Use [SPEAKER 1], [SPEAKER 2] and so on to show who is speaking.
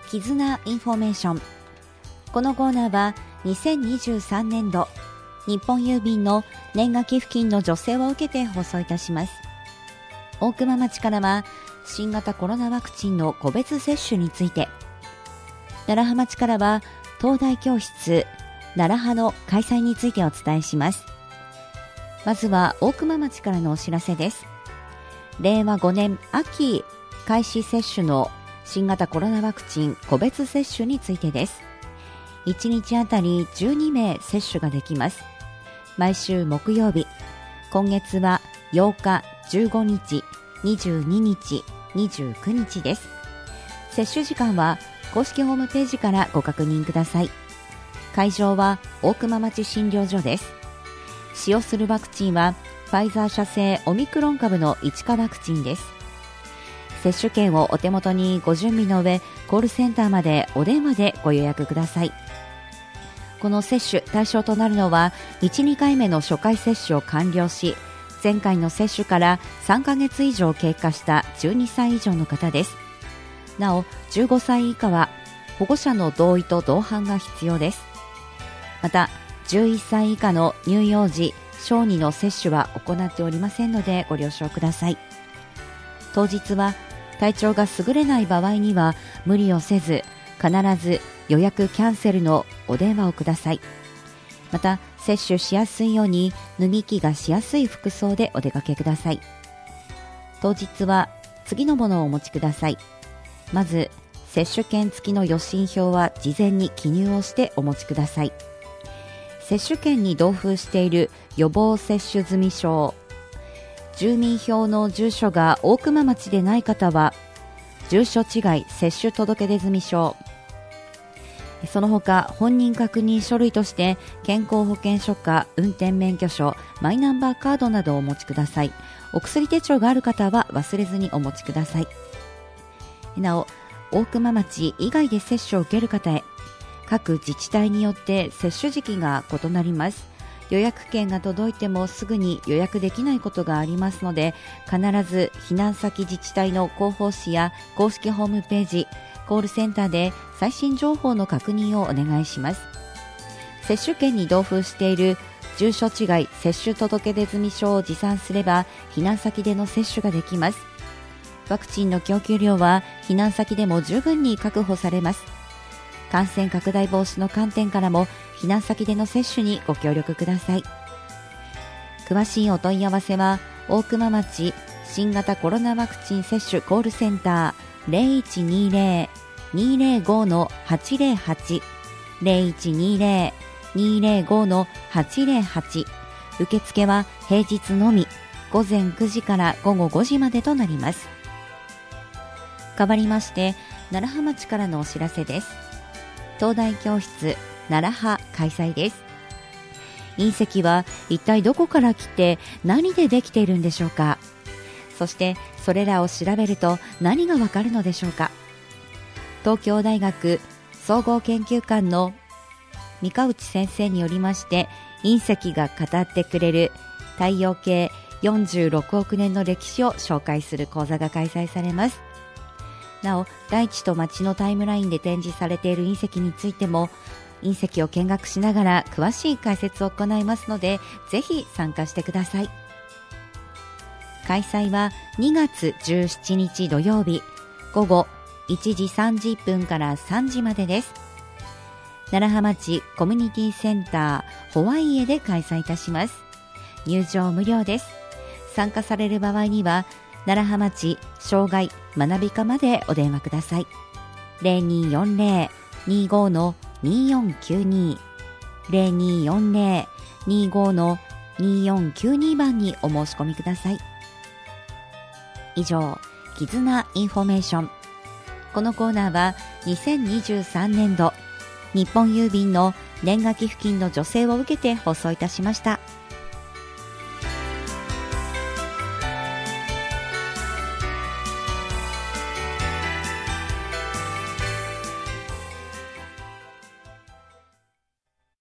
[SPEAKER 1] 絆インフォメーション。このコーナーは2023年度日本郵便の年賀寄付金の助成を受けて放送いたします。大熊町からは新型コロナワクチンの個別接種について、楢葉町からは東大教室楢葉の開催についてお伝えします。まずは大熊町からのお知らせです。令和5年秋開始接種の新型コロナワクチン個別接種についてです。1日あたり12名接種ができます。毎週木曜日、今月は8日、15日、22日、29日です。接種時間は公式ホームページからご確認ください。会場は大熊町診療所です。使用するワクチンはファイザー社製オミクロン株の1価ワクチンです。接種券をお手元にご準備の上、コールセンターまでお電話でご予約ください。この接種対象となるのは 1,2 回目の初回接種を完了し、前回の接種から3ヶ月以上経過した12歳以上の方です。なお15歳以下は保護者の同意と同伴が必要です。また11歳以下の乳幼児小児の接種は行っておりませんのでご了承ください。当日は体調が優れない場合には無理をせず、必ず予約キャンセルのお電話をください。また接種しやすいように脱ぎ着がしやすい服装でお出かけください。当日は次のものをお持ちください。まず接種券付きの予診票は事前に記入をしてお持ちください。接種券に同封している予防接種済証、住民票の住所が大熊町でない方は住所違い接種届出済証、その他本人確認書類として健康保険証か運転免許証、マイナンバーカードなどをお持ちください。お薬手帳がある方は忘れずにお持ちください。なお大熊町以外で接種を受ける方へ、各自治体によって接種時期が異なります。予約券が届いてもすぐに予約できないことがありますので、必ず避難先自治体の広報誌や公式ホームページ、コールセンターで最新情報の確認をお願いします。接種券に同封している住所違い接種届出済証を持参すれば避難先での接種ができます。ワクチンの供給量は避難先でも十分に確保されます。感染拡大防止の観点からも避難先での接種にご協力ください。詳しいお問い合わせは大熊町新型コロナワクチン接種コールセンター 0120-205-808 0120-205-808、 受付は平日のみ午前9時から午後5時までとなります。変わりまして楢葉町からのお知らせです。東大教室楢葉開催です。隕石は一体どこから来て何でできているんでしょうか。そしてそれらを調べると何がわかるのでしょうか。東京大学総合研究館の三河内先生によりまして、隕石が語ってくれる太陽系46億年の歴史を紹介する講座が開催されます。なお大地と町のタイムラインで展示されている隕石についても隕石を見学しながら詳しい解説を行いますので、ぜひ参加してください。開催は2月17日土曜日午後1時30分から3時までです。楢葉町コミュニティセンターホワイエで開催いたします。入場無料です。参加される場合には楢葉町障害学び課までお電話ください。 0240-25-2492 0240-25-2492 番にお申し込みください。以上、絆インフォメーション。このコーナーは2023年度日本郵便の年賀寄付金の助成を受けて放送いたしました。